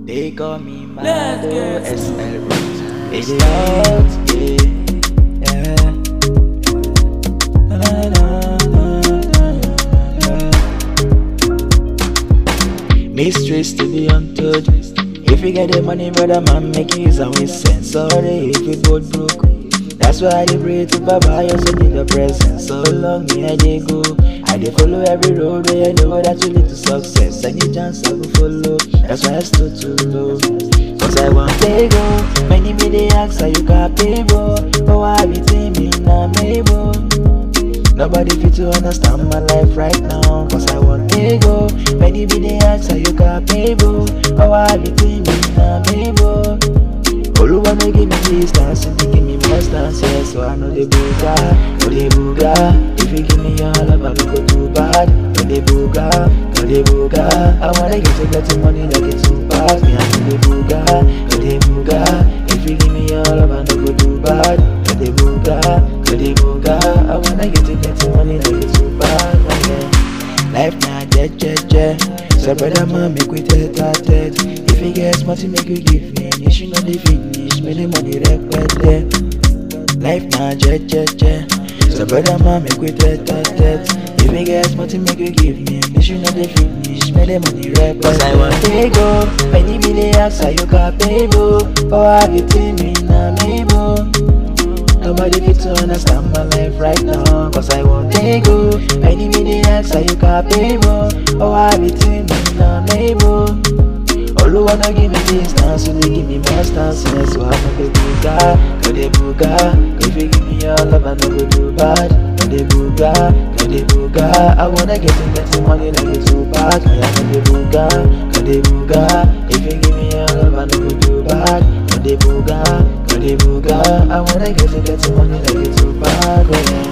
They call me Let's Mado get SL Roots. It's out, yeah. Na, na, na, na, na. Mysteries to be untold. If you get the money, brother man, make use and with sense. Sorry if we both broke. That's why I dey pray to Baba, you also need your presence. So long me I dey go, I dey follow every road where I know that you lead to success. Any chance I go follow, that's why I stood too low. Cause I want to go, many me they ask how you capable. Oh I be teaming I'm able. Nobody fit to understand my life right now. Cause I want to go, many me they ask how you capable. Oh I be teaming I'm able. Oluwa no give me distance, if you give me more stance, yeah. So I know the booga, no the booga. If you give me your love, I don't go too bad. No the booga, no the booga. I wanna get you plenty money like it's too fast. Me I know the booga, no the booga. If you give me your love, I don't go too bad. No the booga, no the booga. I wanna get you plenty money like it's too fast. Yeah. Life na jet. So brother man, make we tete. If you get money, make you give me. You should know the finish, make the money repete. Life na jet. So brother man, make we tete. If you get money, make you give me. You should know the finish, make the money repete. Cause I want to go, many million ask how you capable. Oh, I be teaming, I'm able. Nobody fit to understand my life right now. Cause I want to go, many million ask how you capable. Oh, I be teaming, I'm able. Oluwa no give me distance, so they give me more stance. So I know the booga, no the booga. If you give me your love, I no go too bad. No the booga. I wanna get you plenty money like it's too bad. I know the booga. If you give me your love, I no go too bad. No the booga. I wanna get you plenty money like it's too bad. Yeah.